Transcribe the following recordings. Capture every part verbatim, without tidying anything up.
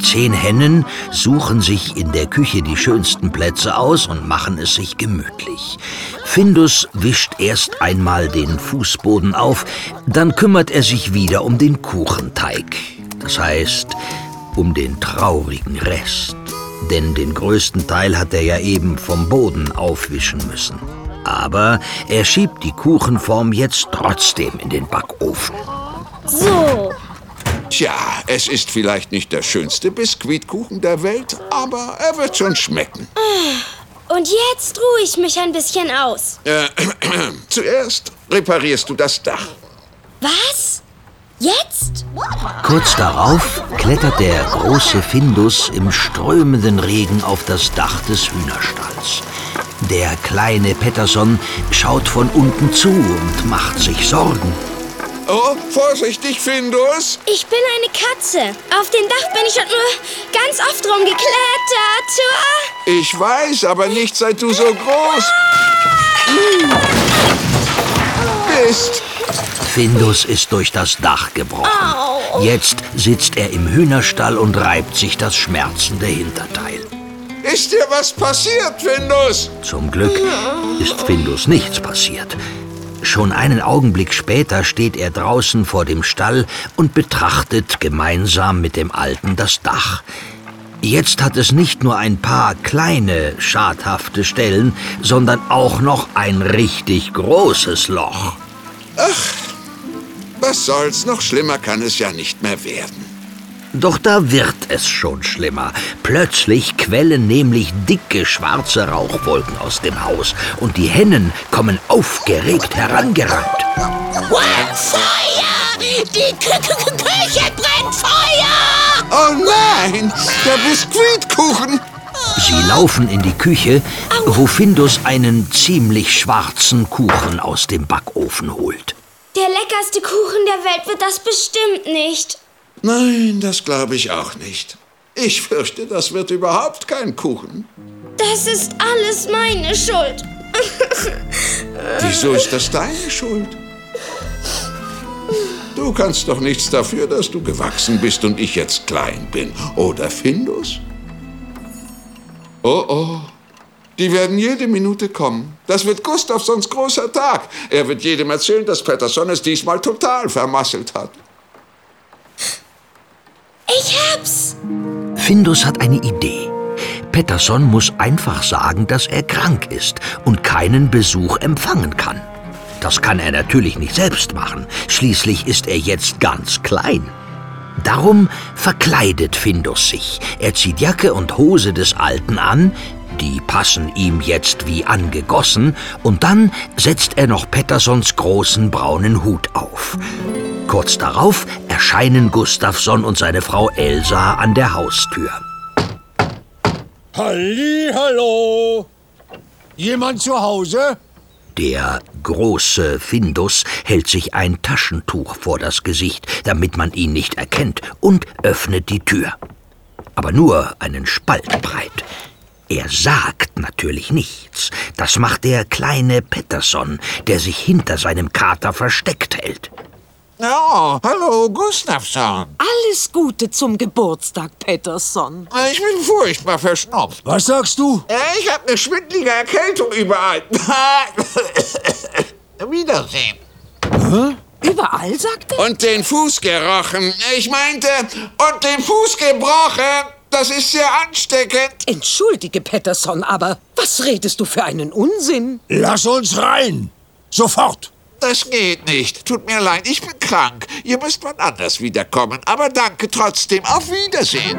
zehn Hennen suchen sich in der Küche die schönsten Plätze aus und machen es sich gemütlich. Findus wischt erst einmal den Fußboden auf, dann kümmert er sich wieder um den Kuchenteig. Das heißt, um den traurigen Rest. Denn den größten Teil hat er ja eben vom Boden aufwischen müssen. Aber er schiebt die Kuchenform jetzt trotzdem in den Backofen. So. Tja, es ist vielleicht nicht der schönste Biskuitkuchen der Welt, aber er wird schon schmecken. Und jetzt ruhe ich mich ein bisschen aus. Äh, zuerst reparierst du das Dach. Was? Jetzt? Kurz darauf klettert der große Findus im strömenden Regen auf das Dach des Hühnerstalls. Der kleine Pettersson schaut von unten zu und macht sich Sorgen. Oh, vorsichtig, Findus! Ich bin eine Katze. Auf dem Dach bin ich schon nur ganz oft rumgeklettert. Ich weiß, aber nicht seit du so groß bist. Findus ist durch das Dach gebrochen. Au. Jetzt sitzt er im Hühnerstall und reibt sich das schmerzende Hinterteil. Ist dir was passiert, Findus? Zum Glück ist Findus nichts passiert. Schon einen Augenblick später steht er draußen vor dem Stall und betrachtet gemeinsam mit dem Alten das Dach. Jetzt hat es nicht nur ein paar kleine, schadhafte Stellen, sondern auch noch ein richtig großes Loch. Ach, was soll's, noch schlimmer kann es ja nicht mehr werden. Doch da wird es schon schlimmer. Plötzlich quellen nämlich dicke, schwarze Rauchwolken aus dem Haus und die Hennen kommen aufgeregt herangerannt. Feuer! Die Kü Kü Kü Küche brennt Feuer! Oh nein, der Biskuitkuchen! Sie laufen in die Küche, wo Findus einen ziemlich schwarzen Kuchen aus dem Backofen holt. Der leckerste Kuchen der Welt wird das bestimmt nicht. Nein, das glaube ich auch nicht. Ich fürchte, das wird überhaupt kein Kuchen. Das ist alles meine Schuld. Wieso ist das deine Schuld? Du kannst doch nichts dafür, dass du gewachsen bist und ich jetzt klein bin. Oder Findus? Oh, oh. Die werden jede Minute kommen. Das wird Gustafssons großer Tag. Er wird jedem erzählen, dass Pettersson es diesmal total vermasselt hat. Ich hab's. Findus hat eine Idee. Pettersson muss einfach sagen, dass er krank ist und keinen Besuch empfangen kann. Das kann er natürlich nicht selbst machen. Schließlich ist er jetzt ganz klein. Darum verkleidet Findus sich. Er zieht Jacke und Hose des Alten an, die passen ihm jetzt wie angegossen, und dann setzt er noch Petterssons großen braunen Hut auf. Kurz darauf erscheinen Gustafsson und seine Frau Elsa an der Haustür. Hallihallo! Jemand zu Hause? Der große Findus hält sich ein Taschentuch vor das Gesicht, damit man ihn nicht erkennt, und öffnet die Tür. Aber nur einen Spalt breit. Er sagt natürlich nichts. Das macht der kleine Pettersson, der sich hinter seinem Kater versteckt hält. Oh, hallo, Gustafsson. Alles Gute zum Geburtstag, Pettersson. Ich bin furchtbar verschnupft. Was sagst du? Ich habe eine schwindelige Erkältung überall. Wiedersehen. Hä? Überall, sagt er? Und den Fuß gerochen. Ich meinte, und den Fuß gebrochen. Das ist sehr ansteckend. Entschuldige, Pettersson, aber was redest du für einen Unsinn? Lass uns rein. Sofort. Das geht nicht. Tut mir leid, ich bin krank. Ihr müsst wann anders wiederkommen. Aber danke trotzdem. Auf Wiedersehen.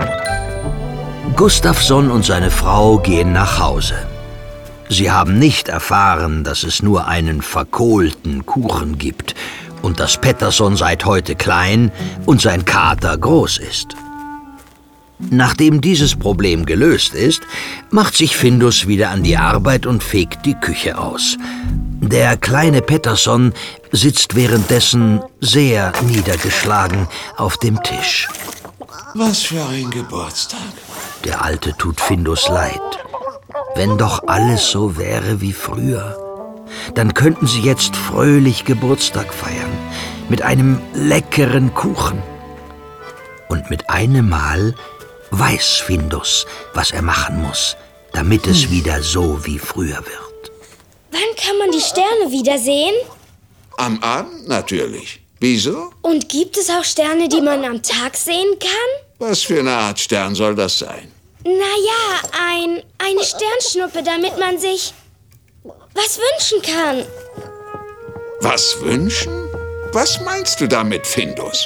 Gustafsson und seine Frau gehen nach Hause. Sie haben nicht erfahren, dass es nur einen verkohlten Kuchen gibt und dass Pettersson seit heute klein und sein Kater groß ist. Nachdem dieses Problem gelöst ist, macht sich Findus wieder an die Arbeit und fegt die Küche aus. Der kleine Pettersson sitzt währenddessen sehr niedergeschlagen auf dem Tisch. Was für ein Geburtstag. Der Alte tut Findus leid. Wenn doch alles so wäre wie früher, dann könnten sie jetzt fröhlich Geburtstag feiern mit einem leckeren Kuchen. Und mit einem Mal weiß Findus, was er machen muss, damit es wieder so wie früher wird. Wann kann man die Sterne wiedersehen? Am Abend natürlich. Wieso? Und gibt es auch Sterne, die man am Tag sehen kann? Was für eine Art Stern soll das sein? Naja, ein, eine Sternschnuppe, damit man sich was wünschen kann. Was wünschen? Was meinst du damit, Findus?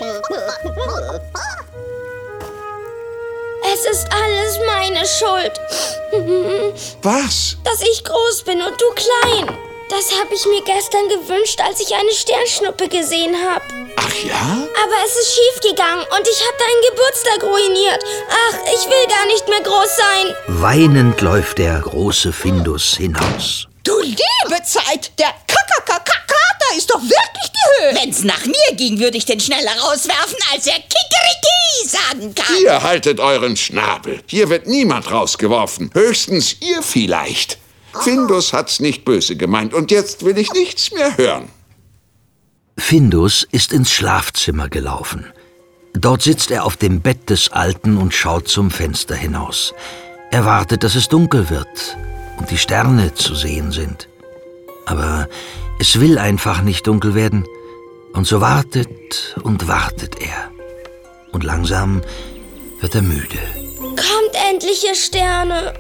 Es ist alles meine Schuld. Was? Dass ich groß bin und du klein. Das habe ich mir gestern gewünscht, als ich eine Sternschnuppe gesehen habe. Ach ja? Aber es ist schiefgegangen und ich habe deinen Geburtstag ruiniert. Ach, ich will gar nicht mehr groß sein. Weinend läuft der große Findus hinaus. Du liebe Zeit, der Kakakakater ist doch wirklich die Höhe. Wenn's nach mir ging, würde ich den schneller rauswerfen, als er Kikeriki sagen kann. Ihr haltet euren Schnabel. Hier wird niemand rausgeworfen. Höchstens ihr vielleicht. Findus hat's nicht böse gemeint und jetzt will ich nichts mehr hören. Findus ist ins Schlafzimmer gelaufen. Dort sitzt er auf dem Bett des Alten und schaut zum Fenster hinaus. Er wartet, dass es dunkel wird und die Sterne zu sehen sind. Aber es will einfach nicht dunkel werden. Und so wartet und wartet er. Und langsam wird er müde. Kommt endlich, ihr Sterne.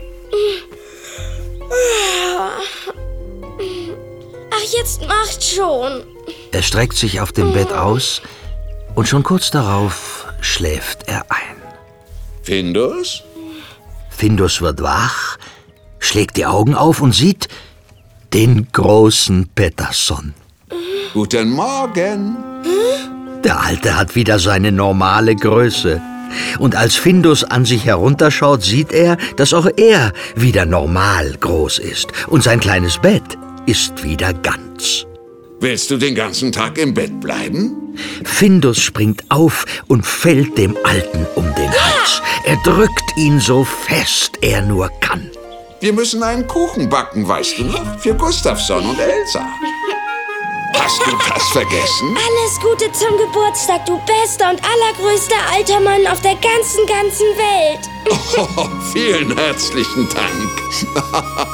Ach, jetzt macht schon. Er streckt sich auf dem Bett aus und schon kurz darauf schläft er ein. Findus? Findus wird wach, schlägt die Augen auf und sieht den großen Petterson. Guten Morgen. Der Alte hat wieder seine normale Größe. Und als Findus an sich herunterschaut, sieht er, dass auch er wieder normal groß ist. Und sein kleines Bett ist wieder ganz. Willst du den ganzen Tag im Bett bleiben? Findus springt auf und fällt dem Alten um den Hals. Er drückt ihn so fest er nur kann. Wir müssen einen Kuchen backen, weißt du noch? Für Gustafsson und Elsa. Hast du das vergessen? Alles Gute zum Geburtstag, du bester und allergrößter alter Mann auf der ganzen, ganzen Welt. Oh, vielen herzlichen Dank.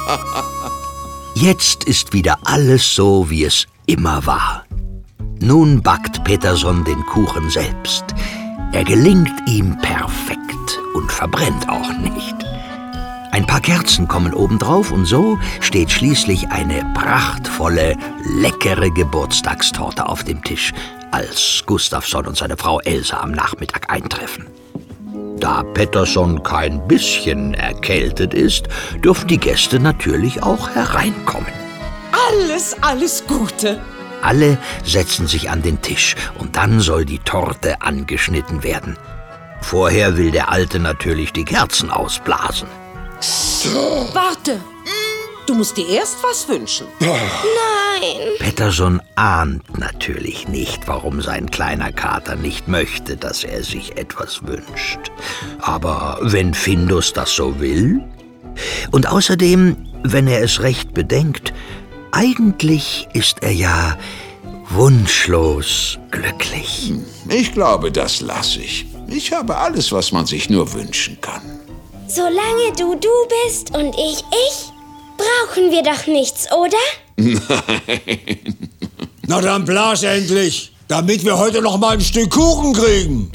Jetzt ist wieder alles so, wie es immer war. Nun backt Petterson den Kuchen selbst. Er gelingt ihm perfekt und verbrennt auch nicht. Ein paar Kerzen kommen obendrauf und so steht schließlich eine prachtvolle, leckere Geburtstagstorte auf dem Tisch, als Gustafsson und seine Frau Elsa am Nachmittag eintreffen. Da Petterson kein bisschen erkältet ist, dürfen die Gäste natürlich auch hereinkommen. Alles, alles Gute. Alle setzen sich an den Tisch und dann soll die Torte angeschnitten werden. Vorher will der Alte natürlich die Kerzen ausblasen. Warte. Du musst dir erst was wünschen. Nein. Petterson ahnt natürlich nicht, warum sein kleiner Kater nicht möchte, dass er sich etwas wünscht. Aber wenn Findus das so will? Und außerdem, wenn er es recht bedenkt, eigentlich ist er ja wunschlos glücklich. Ich glaube, das lasse ich. Ich habe alles, was man sich nur wünschen kann. Solange du du bist und ich ich, brauchen wir doch nichts, oder? Nein. Na dann blas endlich, damit wir heute noch mal ein Stück Kuchen kriegen.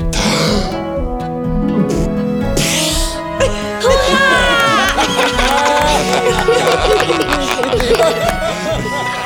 Hurra!